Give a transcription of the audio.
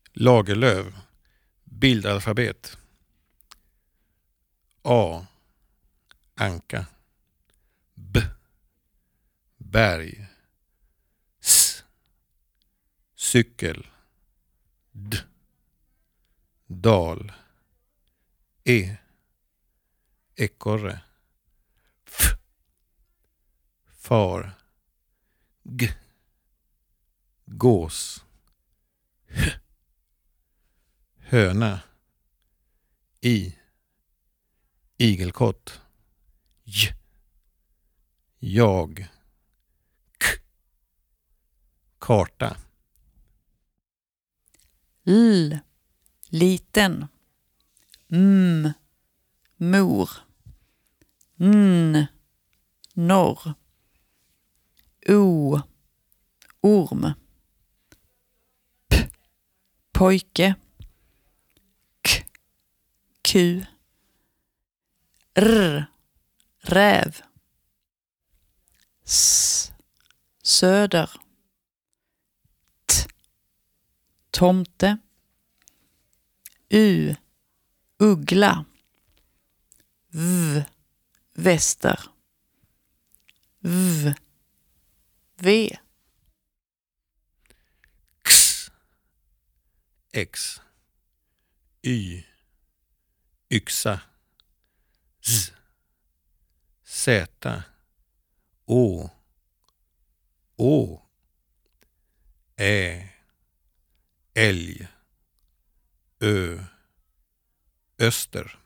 Lagerlöf. Bildalfabet. A. Anka. B. Berg. S. Cykel. D. Dal. E. Ekorre. F. Far. G. Gås. H. Höna. I. Igelkott. J. Jag. K. Karta. L. Liten. M. Mor. N. Norr. O. Orm. P. Pojke. K. Ku. R. Räv. S. Söder. T. Tomte. U. Uggla. V. Väster. V. V. X. X. Y. Yxa. Z. Z. Å. Å. Ä. Älg. Ö. Öster.